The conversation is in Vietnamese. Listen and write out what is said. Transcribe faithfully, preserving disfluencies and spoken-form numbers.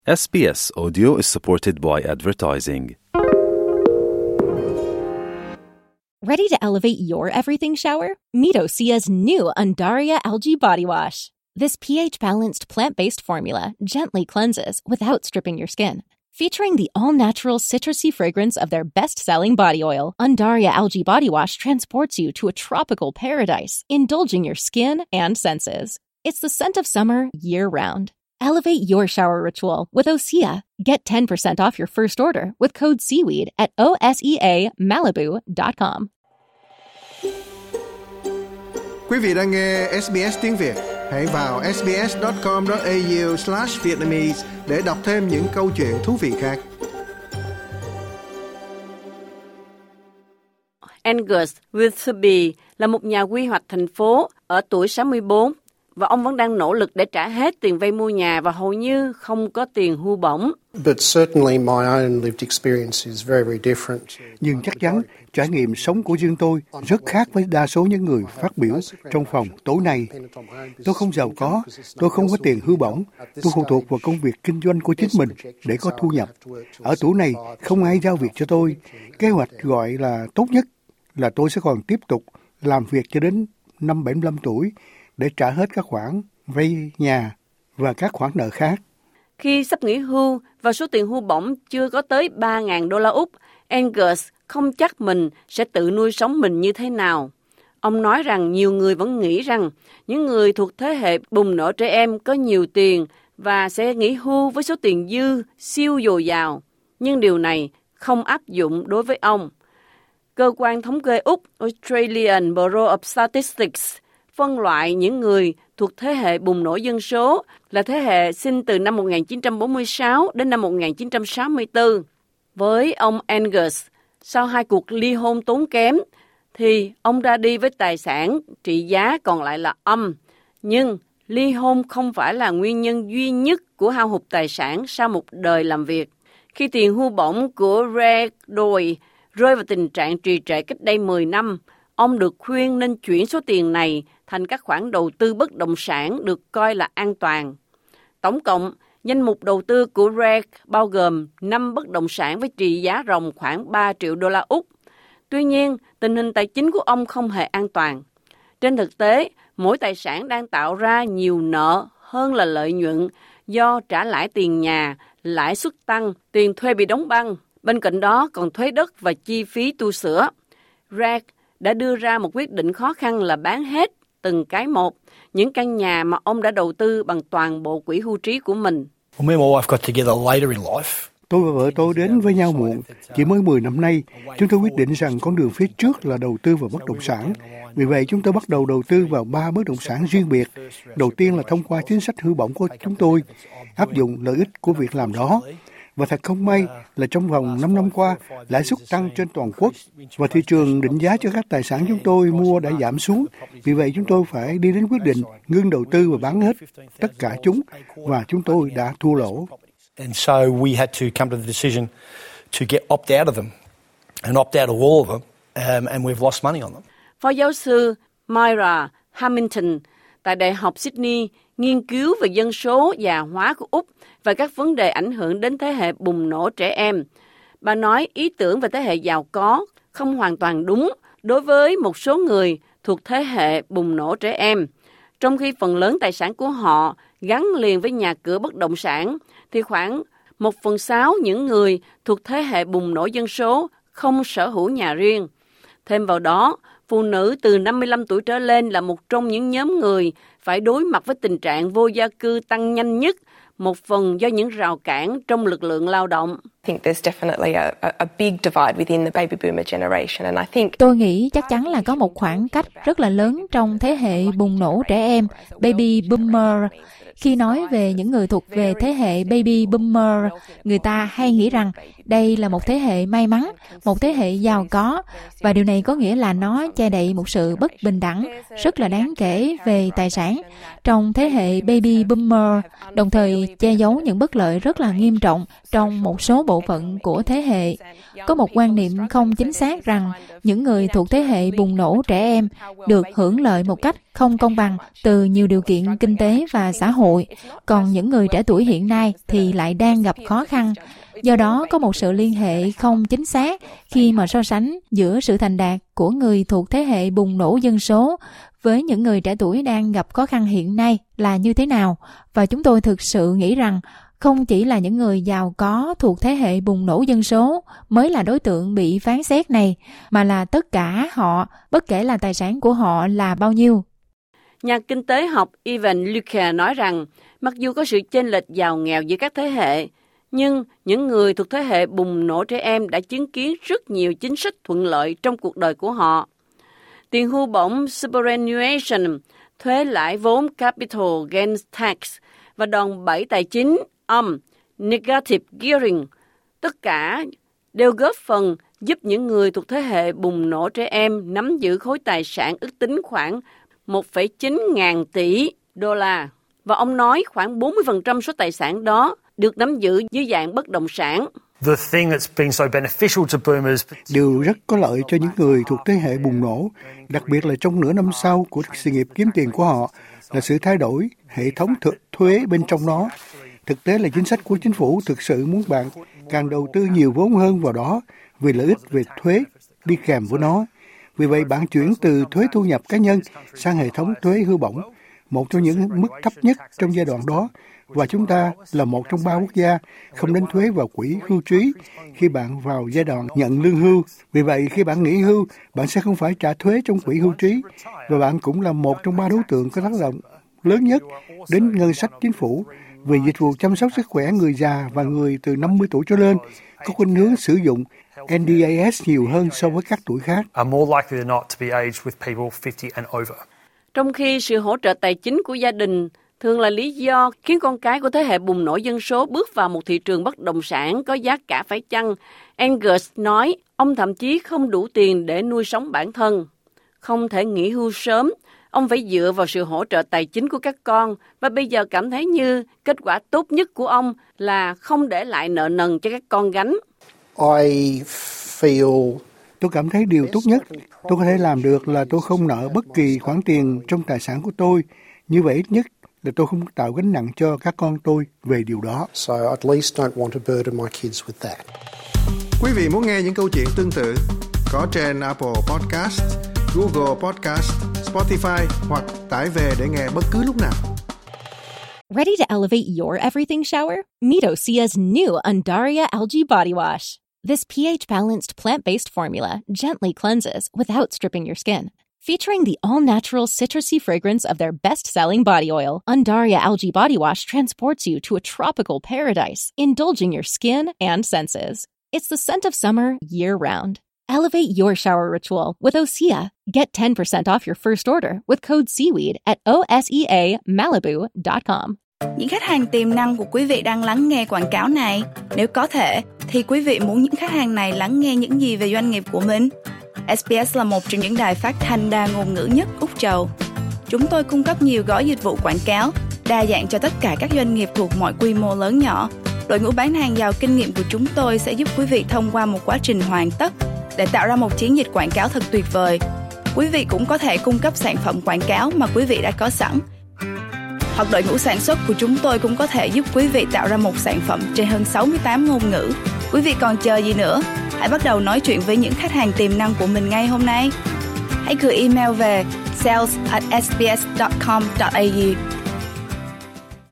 S B S Audio is supported by advertising. Ready to elevate your everything shower? Meet Osea's new Undaria Algae Body Wash. This pH-balanced plant-based formula gently cleanses without stripping your skin. Featuring the all-natural citrusy fragrance of their best-selling body oil, Undaria Algae Body Wash transports you to a tropical paradise, indulging your skin and senses. It's the scent of summer year-round. Elevate your shower ritual with Osea. Get ten percent off your first order with code SEAWEED at O S E A Malibu dot com. Quý vị đang nghe ét bê ét tiếng Việt. Hãy vào sbs dot com dot a u slash vietnamese để đọc thêm những câu chuyện thú vị khác. Angus Wiltshire là một nhà quy hoạch thành phố ở tuổi sáu mươi tư và ông vẫn đang nỗ lực để trả hết tiền vay mua nhà và hầu như không có tiền hưu bổng. Nhưng chắc chắn trải nghiệm sống của riêng tôi rất khác với đa số những người phát biểu trong phòng tối nay. Tôi không giàu có, tôi không có tiền hưu bổng, tôi phụ thuộc vào công việc kinh doanh của chính mình để có thu nhập. Ở tuổi này không ai giao việc cho tôi. Kế hoạch gọi là tốt nhất là tôi sẽ còn tiếp tục làm việc cho đến năm bảy mươi lăm tuổi để trả hết các khoản vay nhà và các khoản nợ khác. Khi sắp nghỉ hưu và số tiền hưu bổng chưa có tới ba nghìn đô la Úc, Angus không chắc mình sẽ tự nuôi sống mình như thế nào. Ông nói rằng nhiều người vẫn nghĩ rằng những người thuộc thế hệ bùng nổ trẻ em có nhiều tiền và sẽ nghỉ hưu với số tiền dư siêu dồi dào. Nhưng điều này không áp dụng đối với ông. Cơ quan thống kê Úc Australian Bureau of Statistics phân loại những người thuộc thế hệ bùng nổ dân số là thế hệ sinh từ năm một nghìn chín trăm bốn mươi sáu đến năm một nghìn chín trăm sáu mươi tư. Với ông Angus, sau hai cuộc ly hôn tốn kém, thì ông ra đi với tài sản trị giá còn lại là âm. Nhưng ly hôn không phải là nguyên nhân duy nhất của hao hụt tài sản sau một đời làm việc. Khi tiền hưu bổng của Ray Doyle rơi vào tình trạng trì trệ cách đây mười năm, ông được khuyên nên chuyển số tiền này thành các khoản đầu tư bất động sản được coi là an toàn. Tổng cộng, danh mục đầu tư của Ray bao gồm năm bất động sản với trị giá ròng khoảng ba triệu đô la Úc. Tuy nhiên, tình hình tài chính của ông không hề an toàn. Trên thực tế, mỗi tài sản đang tạo ra nhiều nợ hơn là lợi nhuận do trả lãi tiền nhà, lãi suất tăng, tiền thuê bị đóng băng. Bên cạnh đó còn thuế đất và chi phí tu sửa. Ray đã đưa ra một quyết định khó khăn là bán hết từng cái một những căn nhà mà ông đã đầu tư bằng toàn bộ quỹ hưu trí của mình. Tôi và vợ tôi đến với nhau muộn, chỉ mới mười năm nay. Chúng tôi quyết định rằng con đường phía trước là đầu tư vào bất động sản. Vì vậy, chúng tôi bắt đầu đầu tư vào ba bất động sản riêng biệt. Đầu tiên là thông qua chính sách hưu bổng của chúng tôi, áp dụng lợi ích của việc làm đó. Và thật không may là trong vòng năm năm qua, lãi suất tăng trên toàn quốc và thị trường định giá cho các tài sản chúng tôi mua đã giảm xuống. Vì vậy, chúng tôi phải đi đến quyết định ngưng đầu tư và bán hết tất cả chúng và chúng tôi đã thua lỗ. And so we had to come to the decision to get opt out of them and opt out of all of them, um, and we've lost money on them. Phó giáo sư Myra Hamilton tại Đại học Sydney nghiên cứu về dân số già hóa của Úc và các vấn đề ảnh hưởng đến thế hệ bùng nổ trẻ em. Bà nói ý tưởng về thế hệ giàu có không hoàn toàn đúng đối với một số người thuộc thế hệ bùng nổ trẻ em. Trong khi phần lớn tài sản của họ gắn liền với nhà cửa bất động sản, thì khoảng một phần sáu những người thuộc thế hệ bùng nổ dân số không sở hữu nhà riêng. Thêm vào đó, phụ nữ từ năm mươi lăm tuổi trở lên là một trong những nhóm người phải đối mặt với tình trạng vô gia cư tăng nhanh nhất, một phần do những rào cản trong lực lượng lao động. Tôi nghĩ chắc chắn là có một khoảng cách rất là lớn trong thế hệ bùng nổ trẻ em, baby boomer. Khi nói về những người thuộc về thế hệ baby boomer, người ta hay nghĩ rằng đây là một thế hệ may mắn, một thế hệ giàu có, và điều này có nghĩa là nó che đậy một sự bất bình đẳng rất là đáng kể về tài sản trong thế hệ baby boomer, đồng thời che giấu những bất lợi rất là nghiêm trọng trong một số bộ bộ phận của thế hệ. Có một quan niệm không chính xác rằng những người thuộc thế hệ bùng nổ trẻ em được hưởng lợi một cách không công bằng từ nhiều điều kiện kinh tế và xã hội, còn những người trẻ tuổi hiện nay thì lại đang gặp khó khăn. Do đó, có một sự liên hệ không chính xác khi mà so sánh giữa sự thành đạt của người thuộc thế hệ bùng nổ dân số với những người trẻ tuổi đang gặp khó khăn hiện nay là như thế nào. Và chúng tôi thực sự nghĩ rằng không chỉ là những người giàu có thuộc thế hệ bùng nổ dân số mới là đối tượng bị phán xét này, mà là tất cả họ, bất kể là tài sản của họ là bao nhiêu. Nhà kinh tế học Ivan Luker nói rằng, mặc dù có sự chênh lệch giàu nghèo giữa các thế hệ, nhưng những người thuộc thế hệ bùng nổ trẻ em đã chứng kiến rất nhiều chính sách thuận lợi trong cuộc đời của họ. Tiền hưu bổng superannuation, thuế lãi vốn capital gains tax và đòn bẩy tài chính âm negative gearing, tất cả đều góp phần giúp những người thuộc thế hệ bùng nổ trẻ em nắm giữ khối tài sản ước tính khoảng một phẩy chín ngàn tỷ đô la. Và ông nói khoảng bốn mươi phần trăm số tài sản đó được nắm giữ dưới dạng bất động sản. Điều rất có lợi cho những người thuộc thế hệ bùng nổ, đặc biệt là trong nửa năm sau của sự nghiệp kiếm tiền của họ, là sự thay đổi hệ thống thực thuế bên trong nó. Thực tế là chính sách của chính phủ thực sự muốn bạn càng đầu tư nhiều vốn hơn vào đó vì lợi ích về thuế đi kèm với nó. Vì vậy bạn chuyển từ thuế thu nhập cá nhân sang hệ thống thuế hưu bổng, một trong những mức thấp nhất trong giai đoạn đó, và chúng ta là một trong ba quốc gia không đánh thuế vào quỹ hưu trí khi bạn vào giai đoạn nhận lương hưu. Vì vậy, khi bạn nghỉ hưu, bạn sẽ không phải trả thuế trong quỹ hưu trí, và bạn cũng là một trong ba đối tượng có tác động lớn nhất đến ngân sách chính phủ về dịch vụ chăm sóc sức khỏe người già và người từ năm mươi tuổi trở lên, có khuynh hướng sử dụng en đê a ét nhiều hơn so với các tuổi khác. Trong khi sự hỗ trợ tài chính của gia đình thường là lý do khiến con cái của thế hệ bùng nổ dân số bước vào một thị trường bất động sản có giá cả phải chăng, Angus nói ông thậm chí không đủ tiền để nuôi sống bản thân. Không thể nghỉ hưu sớm, ông phải dựa vào sự hỗ trợ tài chính của các con, và bây giờ cảm thấy như kết quả tốt nhất của ông là không để lại nợ nần cho các con gánh. I feel... Tôi cảm thấy điều tốt nhất tôi có thể làm được là tôi không nợ bất kỳ khoản tiền trong tài sản của tôi. Như vậy ít nhất là tôi không tạo gánh nặng cho các con tôi về điều đó. So I at least don't want to burden my kids with that. Quý vị muốn nghe những câu chuyện tương tự có trên Apple Podcast, Google Podcast, Spotify hoặc tải về để nghe bất cứ lúc nào. Ready to elevate your everything shower? Meet Osea's new Undaria Algae Body Wash. This pH-balanced plant-based formula gently cleanses without stripping your skin. Featuring the all-natural citrusy fragrance of their best-selling body oil, Undaria Algae Body Wash transports you to a tropical paradise, indulging your skin and senses. It's the scent of summer year-round. Elevate your shower ritual with Osea. Get ten percent off your first order with code SEAWEED at O S E A Malibu dot com. Những khách hàng tiềm năng của quý vị đang lắng nghe quảng cáo này. Nếu có thể, thì quý vị muốn những khách hàng này lắng nghe những gì về doanh nghiệp của mình? ét bê ét là một trong những đài phát thanh đa ngôn ngữ nhất Úc Châu. Chúng tôi cung cấp nhiều gói dịch vụ quảng cáo, đa dạng cho tất cả các doanh nghiệp thuộc mọi quy mô lớn nhỏ. Đội ngũ bán hàng giàu kinh nghiệm của chúng tôi sẽ giúp quý vị thông qua một quá trình hoàn tất để tạo ra một chiến dịch quảng cáo thật tuyệt vời. Quý vị cũng có thể cung cấp sản phẩm quảng cáo mà quý vị đã có sẵn. Hoặc đội ngũ sản xuất của chúng tôi cũng có thể giúp quý vị tạo ra một sản phẩm trên hơn sáu mươi tám ngôn ngữ. Quý vị còn chờ gì nữa? Hãy bắt đầu nói chuyện với những khách hàng tiềm năng của mình ngay hôm nay. Hãy gửi email về sales at s b s dot com dot a u